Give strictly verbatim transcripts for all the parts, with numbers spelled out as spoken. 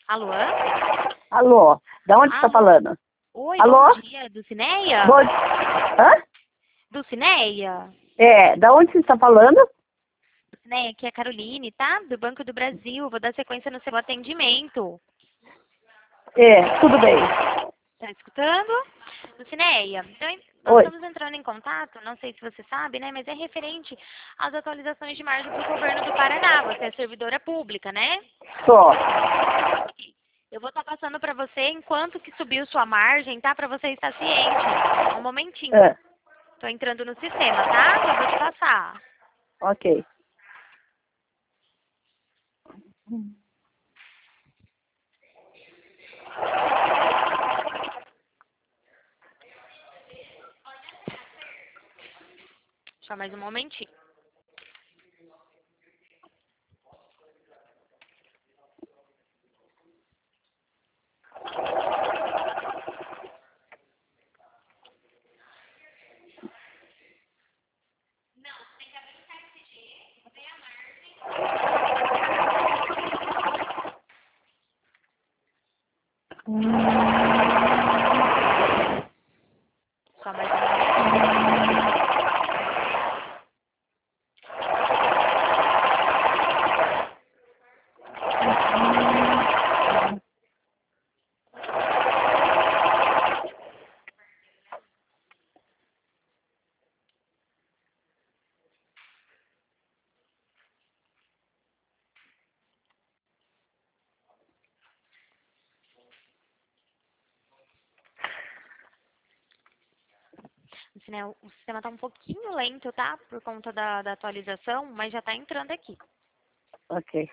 Alô? Alô, da onde você tá Alô? falando? Oi, Alô? bom dia. Do Cineia? Bom... Hã? Do Cineia? É, da onde você está falando? Do Cineia, aqui é a Caroline, tá? Do Banco do Brasil. Vou dar sequência no seu atendimento. É, tudo bem. Tá escutando? Do Cineia. Então, nós Oi. estamos entrando em contato, não sei se você sabe, né? Mas é referente às atualizações de margem do governo do Paraná. Você é servidora pública, né? Só. Eu vou estar passando para você enquanto que subiu sua margem, tá? Para você estar ciente. Um momentinho. É, Tô entrando no sistema, tá? Já vou te passar. ok. Só mais um momentinho. Só mais um momentinho. Assim, né, o sistema tá um pouquinho lento, tá? Por conta da, da atualização, mas já tá entrando aqui. Ok.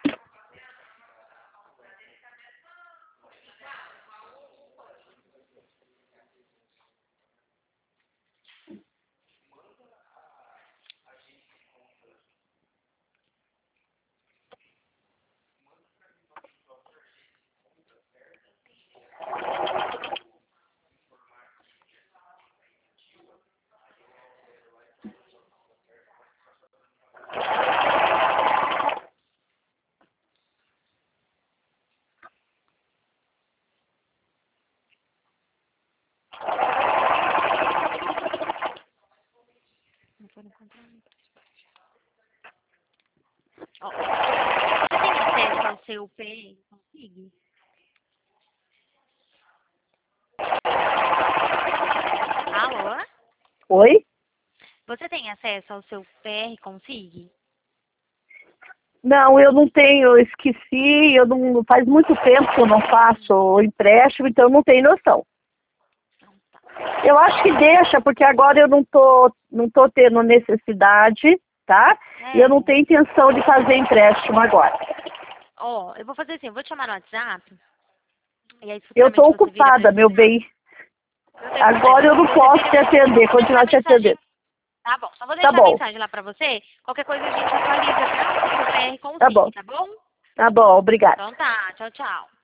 Não foi no controle. Ó, você tem acesso ao seu P R? Consigo? Alô? Oi? Você tem acesso ao seu P R Consig? Não, eu não tenho, eu esqueci, eu não, faz muito tempo que eu não faço o empréstimo, então eu não tenho noção. Então tá. Eu acho que deixa, porque agora eu não tô, não tô tendo necessidade, tá? E eu não É. tenho intenção de fazer empréstimo agora. Ó, eu vou fazer assim, eu vou te chamar no WhatsApp. E aí Eu tô futuramente você vira a ocupada, meu precisar. bem. Não tem Agora problema. eu não Você posso vira. te atender, Só vou deixar continuar a te mensagem. atendendo. Tá bom, só vou Tá deixar a bom, mensagem lá pra você. Qualquer coisa a gente atualiza, tá? O seu P R tá bom, Consig, tá bom? tá bom, obrigada. Então tá, tchau, tchau.